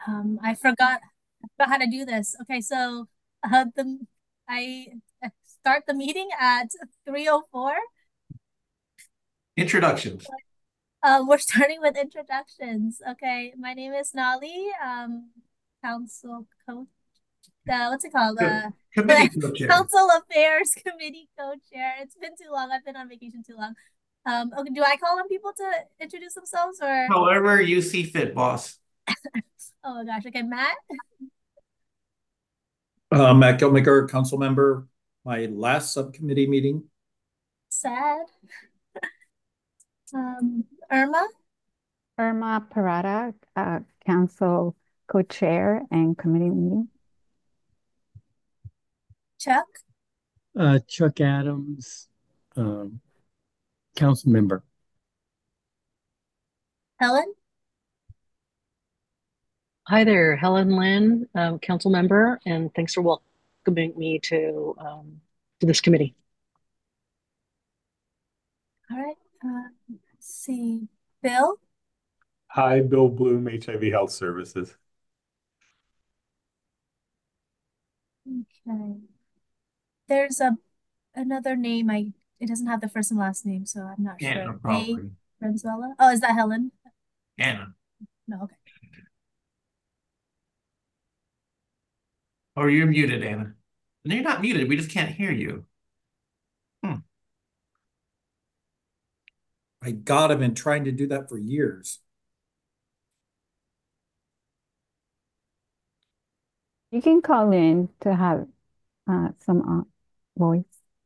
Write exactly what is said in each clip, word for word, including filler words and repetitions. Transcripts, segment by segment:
Um, I forgot, I forgot how to do this. Okay, so uh, the I uh, start the meeting at three oh four. Introductions. Um, we're starting with introductions. Okay, my name is Nali, um, council coach. Uh, what's it called? Co- Uh, Committee the co-chair. Council Affairs Committee co-chair. It's been too long. I've been on vacation too long. Um, okay, do I call on people to introduce themselves or? However you see fit, boss. Oh my gosh. Okay, Matt. Uh, Matt Gilmaker, council member, my last subcommittee meeting. Sad. Um, Irma. Irma Parada, uh, council co-chair and committee meeting. Chuck. Uh, Chuck Adams, um, council member. Helen. Hi there, Helen Lynn, um, council member, and thanks for welcoming me to um, to this committee. All right. Uh, let's see. Bill. Hi, Bill Bloom, H I V Health Services. Okay. There's a another name. I it doesn't have the first and last name, so I'm not Anna, sure. A. probably. Renzuela. Oh, is that Helen? Anna. No. Okay. Or you're muted, Anna. No, you're not muted. We just can't hear you. Hmm. My God, I've been trying to do that for years. You can call in to have uh, some uh, voice.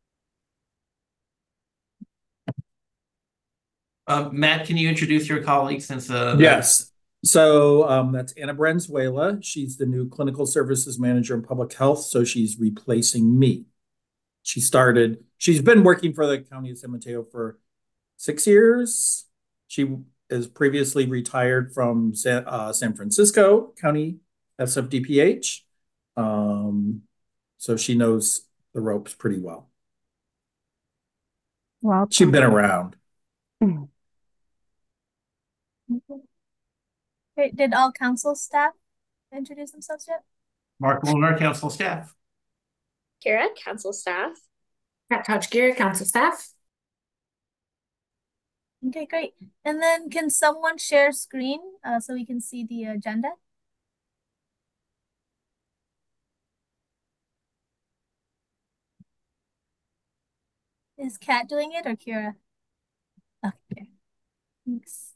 Uh, Matt, can you introduce your colleague since uh, Yes. So um, that's Anna Brenzuela. She's the new clinical services manager in public health. So she's replacing me. She started, she's been working for the county of San Mateo for six years. She is previously retired from San, uh, San Francisco County S F D P H. Um, so she knows the ropes pretty well. Welcome. She's been around. Great. Did all council staff introduce themselves yet? Mark Molnar, council staff. Kara, council staff. Pat Tajgiri, council staff. Okay, great. And then can someone share screen uh, so we can see the agenda? Is Kat doing it or Kira? Okay, thanks.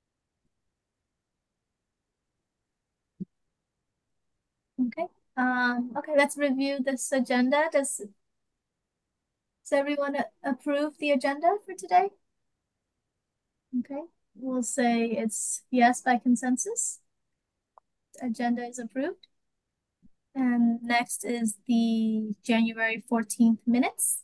Okay. Um, okay, let's review this agenda. Does, does everyone approve the agenda for today? Okay, we'll say it's yes by consensus. Agenda is approved. And next is the January fourteenth minutes.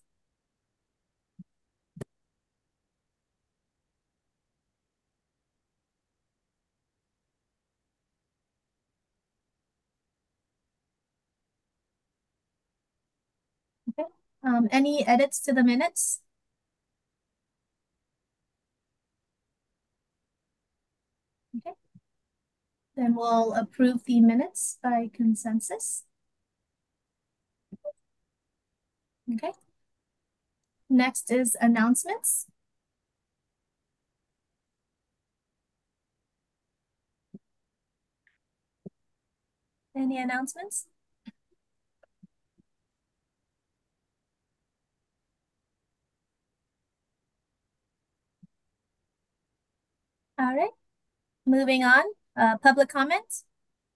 Okay. Um, any edits to the minutes? Okay. Then we'll approve the minutes by consensus. Okay. Next is announcements. Any announcements? All right. Moving on, uh, public comment.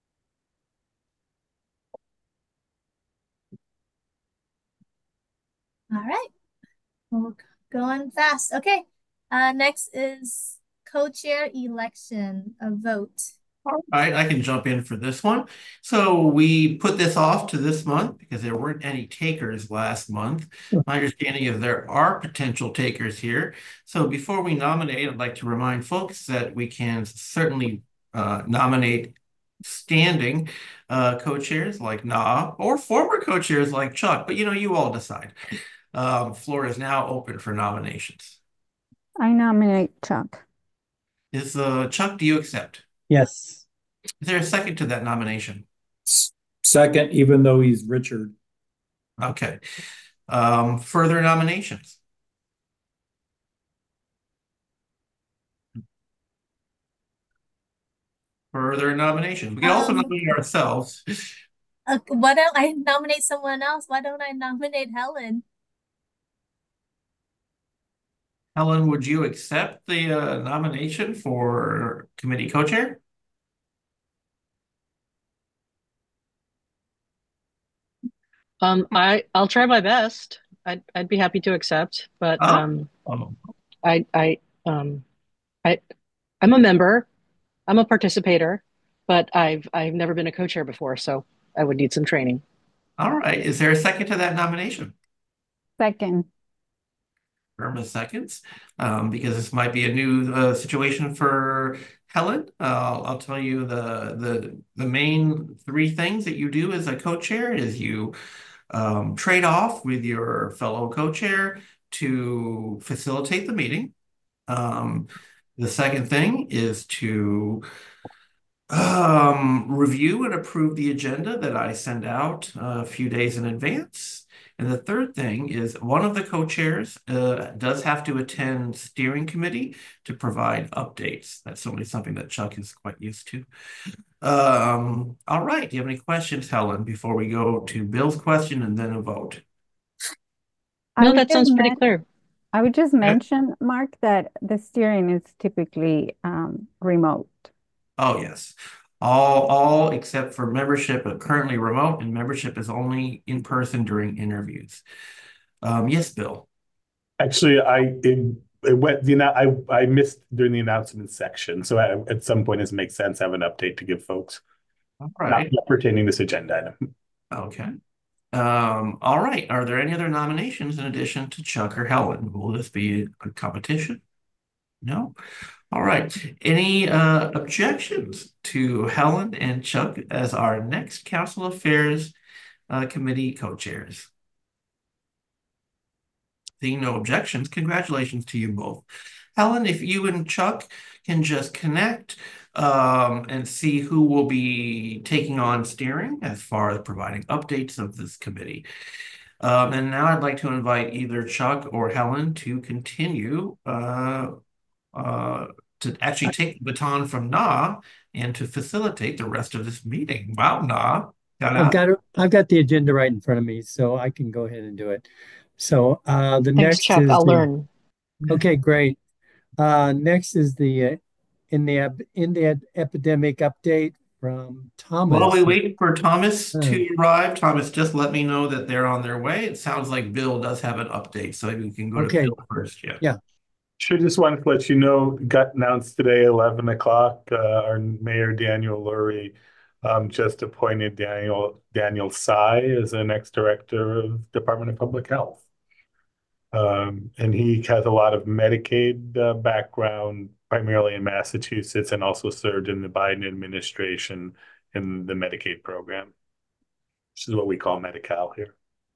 All right. We're going fast. Okay. Uh, next is co-chair election, a vote. All right, I can jump in for this one. So we put this off to this month because there weren't any takers last month. My understanding is there are potential takers here. So before we nominate, I'd like to remind folks that we can certainly uh, nominate standing uh, co-chairs like Na or former co-chairs like Chuck, but you know, you all decide. Um, floor is now open for nominations. I nominate Chuck. Is uh, Chuck, do you accept? Yes. Is there a second to that nomination? Second, even though he's Richard. Okay. Um, further nominations? Further nominations. We can also Um, nominate ourselves. uh, why don't I nominate someone else? Why don't I nominate Helen? Helen, would you accept the uh, nomination for committee co-chair? Um, I I'll try my best. I'd I'd be happy to accept, but Oh, um, oh, I I um, I I'm a member. I'm a participator, but I've I've never been a co-chair before, so I would need some training. all right. Is there a second to that nomination? Second. Irma seconds, um, because this might be a new uh, situation for Helen. Uh, I'll tell you the the the main three things that you do as a co-chair is you um, trade off with your fellow co-chair to facilitate the meeting. Um, the second thing is to um, review and approve the agenda that I send out a few days in advance. And the third thing is one of the co-chairs uh, does have to attend steering committee to provide updates. That's certainly something that Chuck is quite used to. Um, all right. Do you have any questions, Helen, before we go to Bill's question and then a vote? I No, would that just sounds pretty men- clear. I would just Okay. mention, Mark, that the steering is typically um, remote. Oh, yes. All, all except for membership are currently remote, and membership is only in person during interviews. Um, yes, Bill. Actually, I it, it went the I I missed during the announcement section, so I, at some point it makes sense to have an update to give folks. All Not, right. not pertaining to this agenda item. Okay. Um, all right. Are there any other nominations in addition to Chuck or Helen? Will this be a competition? No. All right. Any uh, objections to Helen and Chuck as our next Council Affairs uh, Committee co-chairs? Seeing no objections, congratulations to you both. Helen, if you and Chuck can just connect um, and see who will be taking on steering as far as providing updates of this committee. Um, and now I'd like to invite either Chuck or Helen to continue uh, uh, to actually take the baton from Na and to facilitate the rest of this meeting. Wow, Na. I've got it, I've got the agenda right in front of me, so I can go ahead and do it. So uh, the Thanks, next Chuck. is I'll the learn. okay, great. Uh, next is the uh, in the ep- in the ed- epidemic update from Thomas. While we wait for Thomas Uh, to arrive, Thomas just let me know that they're on their way. It sounds like Bill does have an update, so maybe we can go Okay. to Bill first. Yeah. Yeah. Sure, just wanted to let you know, got announced today, eleven o'clock, uh, our Mayor Daniel Lurie um, just appointed Daniel Daniel Tsai as the next director of Department of Public Health. Um, and he has a lot of Medicaid uh, background, primarily in Massachusetts, and also served in the Biden administration in the Medicaid program, which is what we call Medi-Cal here.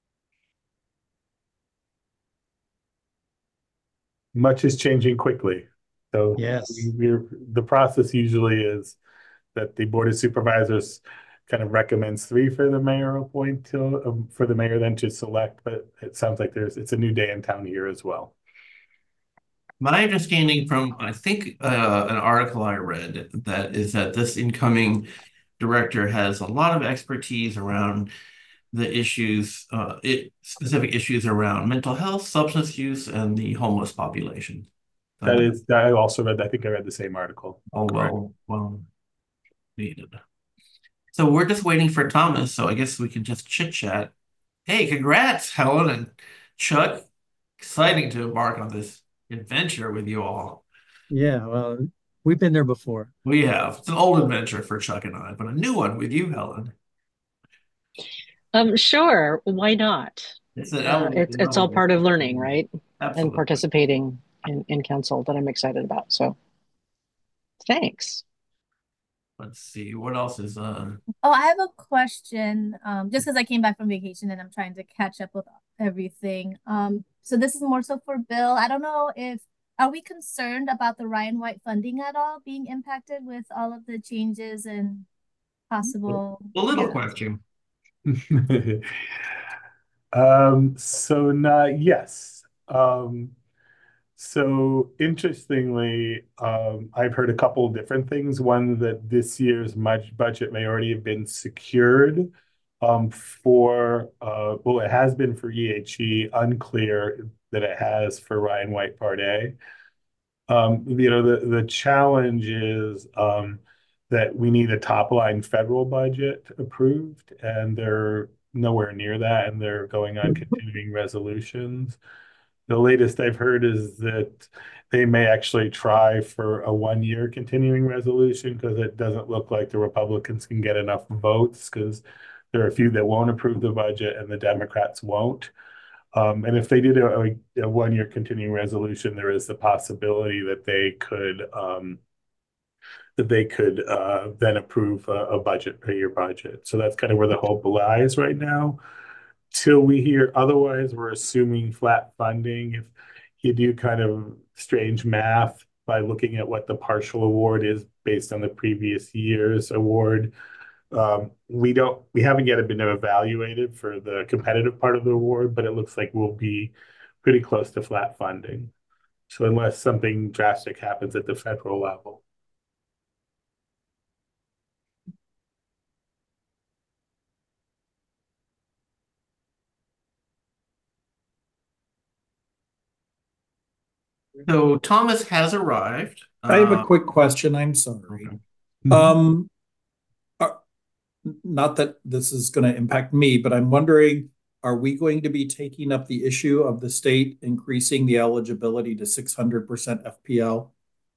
Much is changing quickly. So Yes. we, we're the process usually is that the Board of Supervisors kind of recommends three for the mayor appoint to, um, for the mayor then to select, but it sounds like there's it's a new day in town here as well. My understanding from, I think, uh, an article I read that is that this incoming director has a lot of expertise around the issues, uh, it, specific issues around mental health, substance use, and the homeless population. So, That is, I also read, I think I read the same article. oh, Correct. well, well needed. So we're just waiting for Thomas, so I guess we can just chit chat. Hey, congrats, Helen and Chuck. Exciting to embark on this adventure with you all. Yeah. Well, we've been there before. We have. It's an old adventure for Chuck and I, but a new one with you, Helen. Um, sure. Why not? It's an Uh, it's it's all part of learning, right? Absolutely. And participating in, in council that I'm excited about. So thanks. Let's see, what else is uh Oh, I have a question. Um, just because I came back from vacation and I'm trying to catch up with everything. Um, so this is more so for Bill. I don't know if are we concerned about the Ryan White funding at all being impacted with all of the changes and possible? A little Yeah. question. Um, so not, yes. Um, so interestingly, um, I've heard a couple of different things. One, that this year's mud- budget may already have been secured um, for, uh, well, it has been for E H E, unclear that it has for Ryan White Part A. Um, you know, the, the challenge is um, that we need a top line federal budget approved, and they're nowhere near that, and they're going on continuing resolutions. The latest I've heard is that they may actually try for a one-year continuing resolution because it doesn't look like the Republicans can get enough votes, because there are a few that won't approve the budget and the Democrats won't. Um, and if they did a, a one-year continuing resolution, there is the possibility that they could um, that they could uh, then approve a, a budget, a year budget. So that's kind of where the hope lies right now. Till we hear otherwise, we're assuming flat funding. If you do kind of strange math by looking at what the partial award is based on the previous year's award, um, we don't, we haven't yet been evaluated for the competitive part of the award, but it looks like we'll be pretty close to flat funding. So unless something drastic happens at the federal level. So Thomas has arrived. I have a Uh, quick question. I'm sorry. Mhm. Um, are- not that this is going to impact me, but I'm wondering, are we going to be taking up the issue of the state increasing the eligibility to six hundred percent F P L?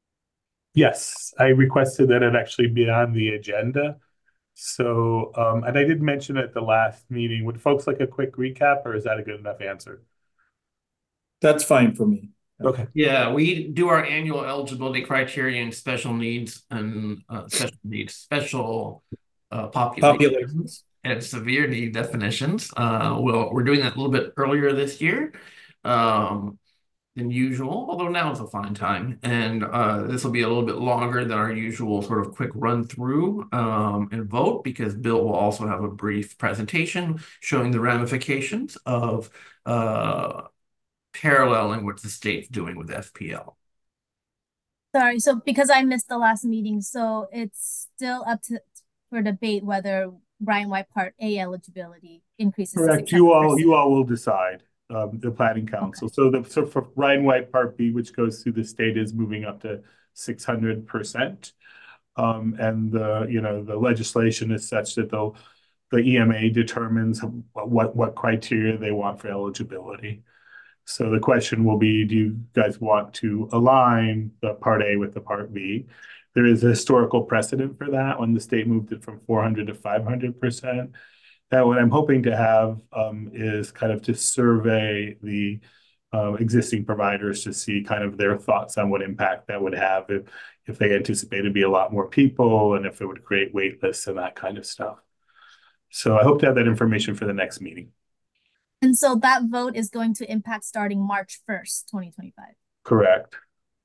Yes, I requested that it actually be on the agenda. So, um, and I did mention at the last meeting, would folks like a quick recap, or is that a good enough answer? That's fine for me. Okay. Yeah, we do our annual eligibility criteria and special needs and uh, special needs, special uh, populations Populations. and severe need definitions. Uh, well, we're doing that a little bit earlier this year um, than usual, although now is a fine time. And uh, this will be a little bit longer than our usual sort of quick run through um, and vote, because Bill will also have a brief presentation showing the ramifications of uh, paralleling what the state's doing with F P L. Sorry, so because I missed the last meeting, so it's still up to for debate whether Ryan White Part A eligibility increases to Correct. You all, six hundred percent. you all will decide, um, the planning council. So the, so for Ryan White Part B, which goes through the state, is moving up to six hundred percent. Um, and the, you know, the legislation is such that they'll, the E M A determines what, what criteria they want for eligibility. So the question will be, do you guys want to align the Part A with the Part B? There is a historical precedent for that when the state moved it from four hundred to five hundred percent. Now, what I'm hoping to have um, is kind of to survey the uh, existing providers to see kind of their thoughts on what impact that would have if, if they anticipate to be a lot more people and if it would create wait lists and that kind of stuff. So I hope to have that information for the next meeting. And so that vote is going to impact starting March first, twenty twenty-five. Correct.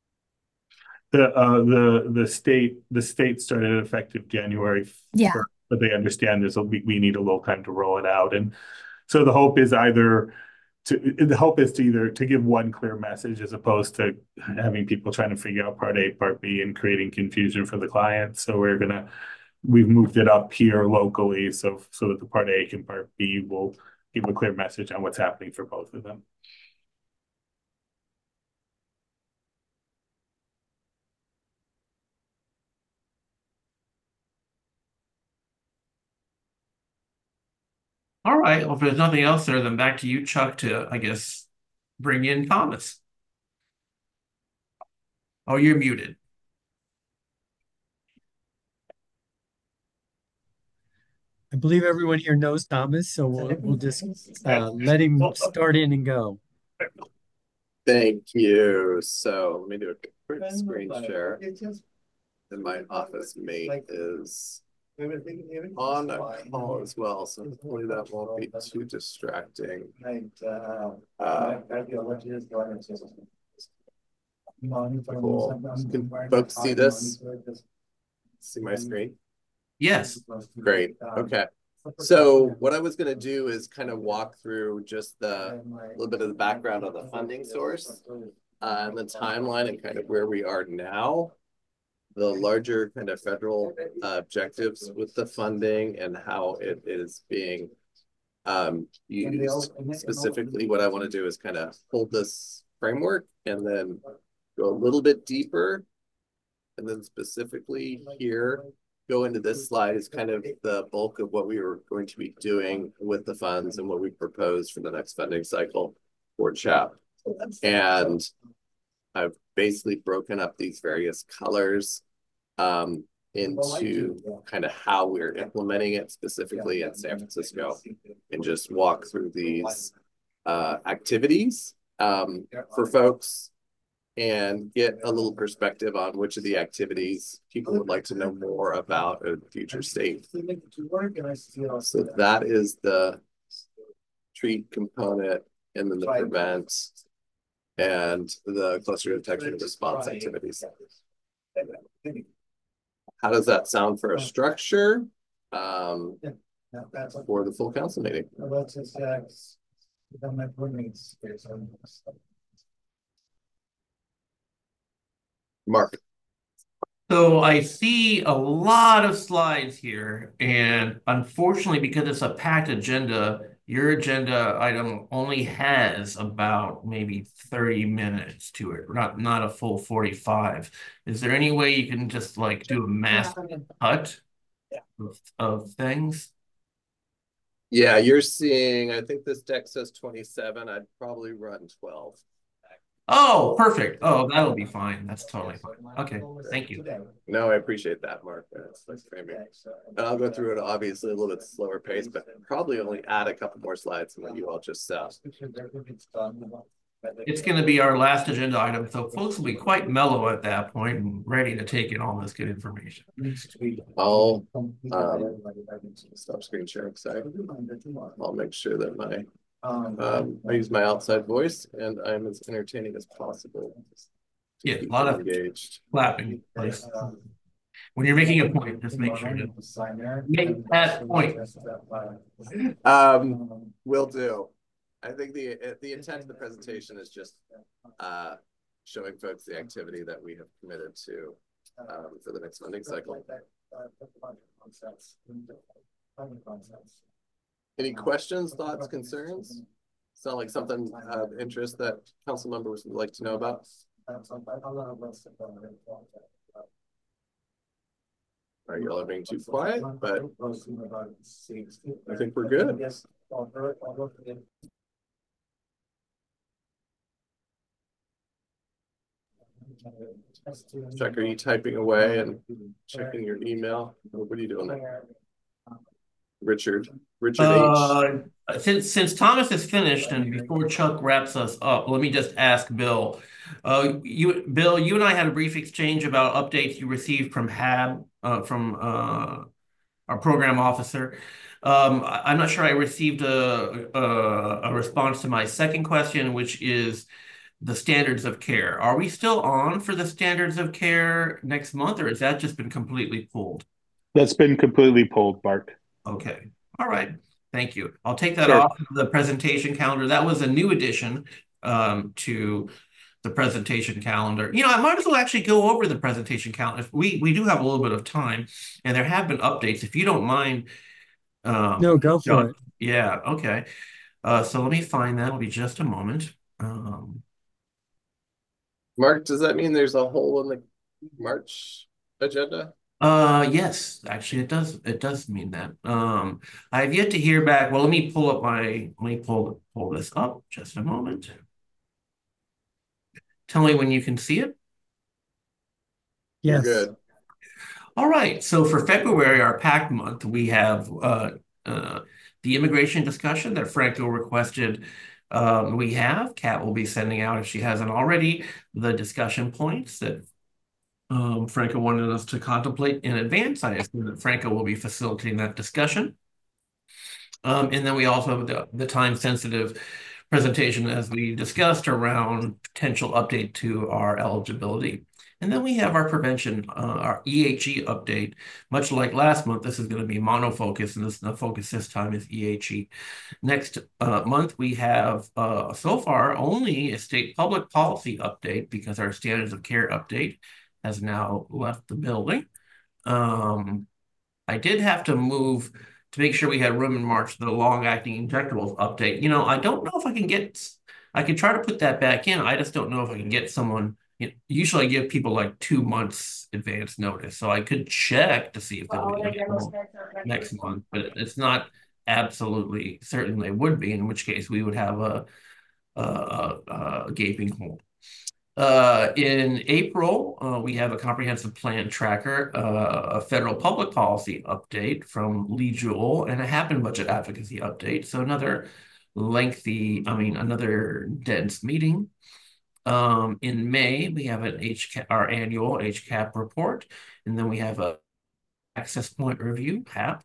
The uh the the state the state started effective January Yeah. first, but they understand there's a we, we need a little time to roll it out. And so the hope is either to the hope is to either to give one clear message as opposed to having people trying to figure out Part A, Part B, and creating confusion for the client. So we're gonna we've moved it up here locally so so that the Part A and Part B will give a clear message on what's happening for both of them. All right. Well, if there's nothing else there, then back to you, Chuck, to, I guess, bring in Thomas. Oh, you're muted. I believe everyone here knows Thomas, so we'll, we'll just uh, let him start in and go. Thank you. So let me do a quick screen share. And my office mate is on a call as well, so hopefully that won't be too distracting. Uh, cool. Can folks see this? See my screen? Yes. Great. Okay. So what I was going to do is kind of walk through just the little bit of the background on the funding source uh, and the timeline and kind of where we are now, the larger kind of federal uh, objectives with the funding and how it is being um, used. Specifically, what I want to do is kind of hold this framework and then go a little bit deeper. And then specifically here, go into this slide is kind of the bulk of what we were going to be doing with the funds and what we propose for the next funding cycle for CHAP. And I've basically broken up these various colors um, into kind of how we're implementing it specifically in San Francisco and just walk through these uh, activities um, for folks and get a little perspective on which of the activities people would like to know more about in future state. So that is the treat component, and then the prevent and the cluster detection and response activities. How does that sound for a structure um, for the full council meeting? Mark. So I see a lot of slides here, and unfortunately, because it's a packed agenda, your agenda item only has about maybe thirty minutes to it, not not a full forty-five. Is there any way you can just like do a mass cut of, of things? Yeah, you're seeing, I think this deck says twenty-seven. I'd probably run twelve. Oh, perfect. Oh, that'll be fine. That's totally fine. Okay, thank you. No, I appreciate that, Mark. That's nice framing. And I'll go through it obviously a little bit slower pace, but probably only add a couple more slides than what you all just said. It's going to be our last agenda item, so folks will be quite mellow at that point and ready to take in all this good information. I'll um, stop screen sharing. Sorry. I'll make sure that my Um, I use my outside voice and I'm as entertaining as possible. Yeah, a lot of engaged clapping. Please. When you're making a point, just make sure to make that point. Um, will do. I think the the intent of the presentation is just uh, showing folks the activity that we have committed to um, for the next funding cycle. Any questions, thoughts, concerns? Sound like something of interest that council members would like to know about? All right, y'all are being too quiet, but I think we're good. Chuck, are you typing away and checking your email? What are you doing there? Richard, Richard uh, H. Since since Thomas is finished and before Chuck wraps us up, let me just ask Bill. Uh, you, Bill, you and I had a brief exchange about updates you received from H A B, uh, from uh, our program officer. Um, I, I'm not sure I received a, a a response to my second question, which is the standards of care. Are we still on for the standards of care next month, or has that just been completely pulled? That's been completely pulled, Mark. Okay. All right. Thank you. I'll take that Sure. off of the presentation calendar. That was a new addition um, to the presentation calendar. You know, I might as well actually go over the presentation calendar. We we do have a little bit of time, and there have been updates. If you don't mind. Um, no, go for John. it. Yeah. Okay. Uh, so let me find that. It'll be just a moment. Um, Mark, does that mean there's a hole in the March agenda? Uh, yes, actually it does. It does mean that. Um, I have yet to hear back. Well, let me pull up my, let me pull, pull this up just a moment. Tell me when you can see it. Yes. You're good. All right. So for February, our PAC month, we have uh, uh, the immigration discussion that Franco requested. Um, we have, Kat will be sending out, if she hasn't already, the discussion points that Um, Franco wanted us to contemplate in advance. I assume that Franco will be facilitating that discussion. Um, and then we also have the, the time-sensitive presentation, as we discussed, around potential update to our eligibility. And then we have our prevention, uh, our E H E update. Much like last month, this is going to be monofocus, and this the focus this time is E H E. Next uh, month, we have uh, so far only a state public policy update, because our standards of care update has now left the building. Um, I did have to move to make sure we had room in March, the long-acting injectables update. You know, I don't know if I can get, I can try to put that back in. I just don't know if I can get someone. You know, usually I give people like two months advance notice, so I could check to see if they'll be available next month, but it's not absolutely certain they would be, in which case we would have a, a, a gaping hole. Uh, in April, uh, we have a comprehensive plan tracker, uh, a federal public policy update from Lee Jewell, and a Happen budget advocacy update. So another lengthy, I mean, another dense meeting. Um, in May, we have an H C A P, our annual H C A P report, and then we have a access point review, H A P.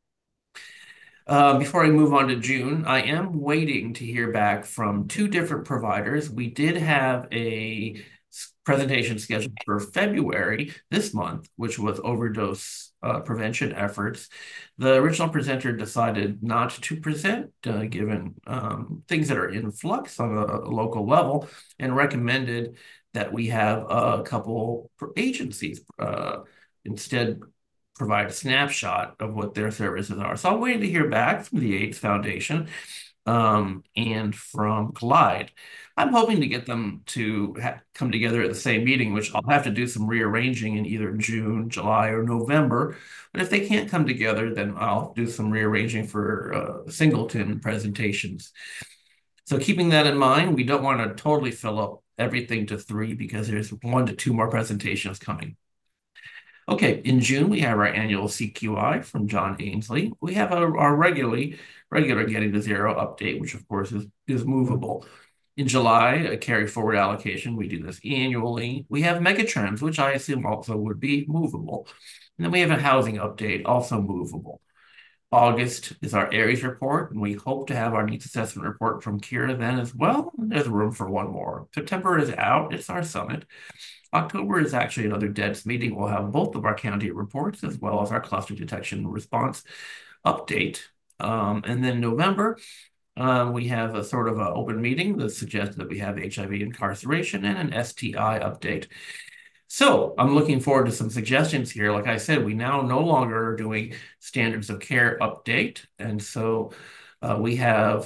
Uh, before I move on to June, I am waiting to hear back from two different providers. We did have a presentation scheduled for February this month, which was overdose uh, prevention efforts. The original presenter decided not to present, uh, given um, things that are in flux on a, a local level, and recommended that we have a couple agencies uh, instead provide a snapshot of what their services are. So I'm waiting to hear back from the AIDS Foundation um, and from Collide. I'm hoping to get them to come together at the same meeting, which I'll have to do some rearranging in either June, July, or November. But if they can't come together, then I'll do some rearranging for uh, singleton presentations. So keeping that in mind, we don't want to totally fill up everything to three, because there's one to two more presentations coming. Okay, in June, we have our annual C Q I from John Ainsley. We have our, our regularly, regular Getting to Zero update, which of course is, is movable. In July, a carry forward allocation, we do this annually. We have megatrends, which I assume also would be movable. And then we have a housing update, also movable. August is our Aries report, and we hope to have our needs assessment report from Kira then as well. There's room for one more. September is out, it's our summit. October is actually another dense meeting. We'll have both of our county reports as well as our cluster detection and response update. Um, and then November, uh, we have a sort of an open meeting that suggests that we have H I V incarceration and an S T I update. So I'm looking forward to some suggestions here. Like I said, we now no longer are doing standards of care update. And so uh, we have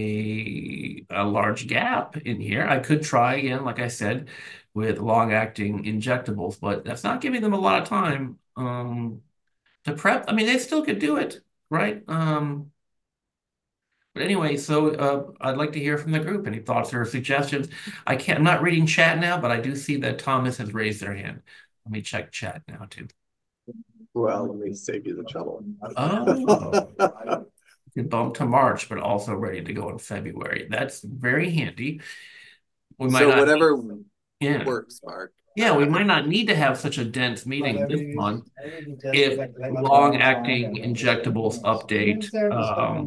a, a large gap in here. I could try again, like I said, with long-acting injectables, but that's not giving them a lot of time um, to prep. I mean, they still could do it, right? Um, but anyway, so uh, I'd like to hear from the group. Any thoughts or suggestions? I can't, I'm not reading chat now, but I do see that Thomas has raised their hand. Let me check chat now too. Well, let me save you the trouble. Oh, you bumped to March, but also ready to go in February. That's very handy. We might so not whatever need, yeah. works, Mark. Yeah, we might not need to have such a dense meeting this month if long-acting injectables update um,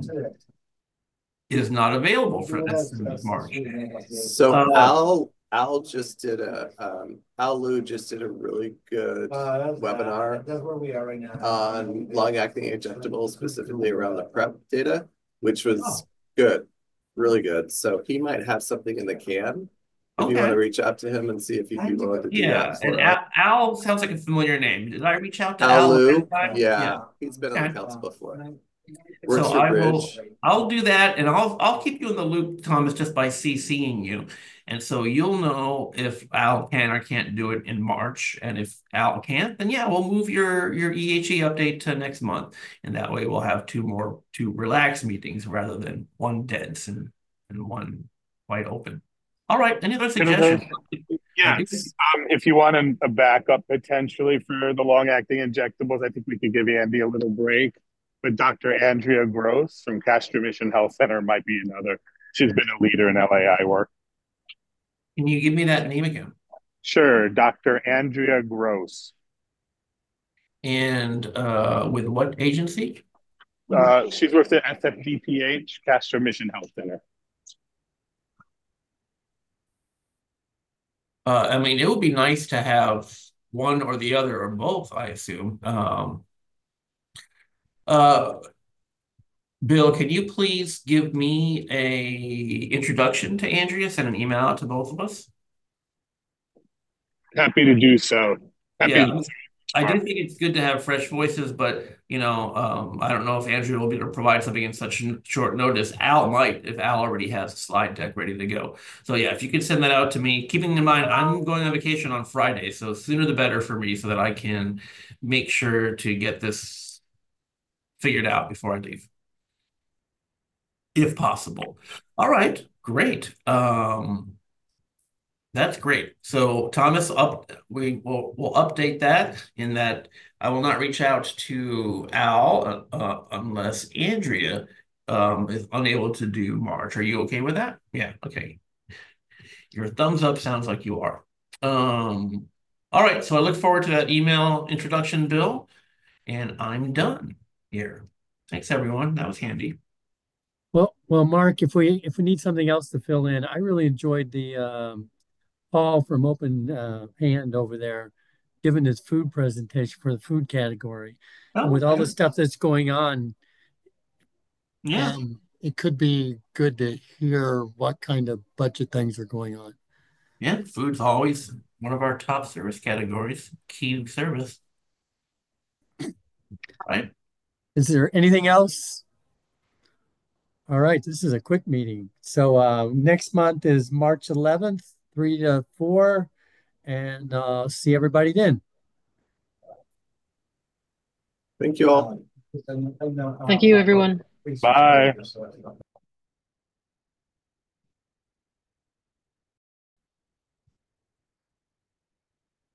is not available for this March. So uh, Al Al just did a um, Al Liu just did a really good uh, that's, webinar. Uh, that's where we are right now. On long-acting injectables, specifically around the PrEP data, which was oh. good, really good. So he might have something in the can. If okay. you want to reach out to him and see if he'd be willing to do yeah. that. Yeah, and Al, Al sounds like a familiar name. Did I reach out to Al? Al Liu? Yeah. yeah, he's been okay. on the council before. Works so I will, I'll do that, and I'll I'll keep you in the loop, Thomas, just by CCing you, and so you'll know if Al can or can't do it in March, and if Al can't, then yeah, we'll move your your E H E update to next month, and that way we'll have two more two relaxed meetings rather than one dense and and one wide open. All right, any other suggestions? Yes, um, if you want a, a backup potentially for the long-acting injectables, I think we could give Andy a little break. But Doctor Andrea Gross from Castro Mission Health Center might be another. She's been a leader in L A I work. Can you give me that name again? Sure, Doctor Andrea Gross. And uh, with what agency? Uh, she's with the S F D P H, Castro Mission Health Center. Uh, I mean, it would be nice to have one or the other or both, I assume. Um, uh, Bill, can you please give me a introduction to Andrea, send an email out to both of us? Happy to do so. Happy Yeah, to I do think it's good to have fresh voices, but you know, um, I don't know if Andrea will be able to provide something in such short notice. Al might, if Al already has a slide deck ready to go. So yeah, if you could send that out to me, keeping in mind I'm going on vacation on Friday, so sooner the better for me, so that I can make sure to get this figured out before I leave, if possible. All right, great. Um, That's great. So Thomas, up we will we'll update that in that I will not reach out to Al uh, uh, unless Andrea um, is unable to do March. Are you okay with that? Yeah. Okay. Your thumbs up sounds like you are. Um, all right. So I look forward to that email introduction, Bill, and I'm done here. Thanks, everyone. That was handy. Well, well, Mark, if we if we need something else to fill in, I really enjoyed the um, Paul from Open uh, Hand over there giving his food presentation for the food category. And Oh, with all the good. stuff that's going on, Yeah. um, it could be good to hear what kind of budget things are going on. Yeah. Food's always one of our top service categories, key service. Right. Is there anything else? All right, this is a quick meeting. So uh, next month is March eleventh, three to four, and uh, see everybody then. Thank you all. Thank you, everyone. Bye.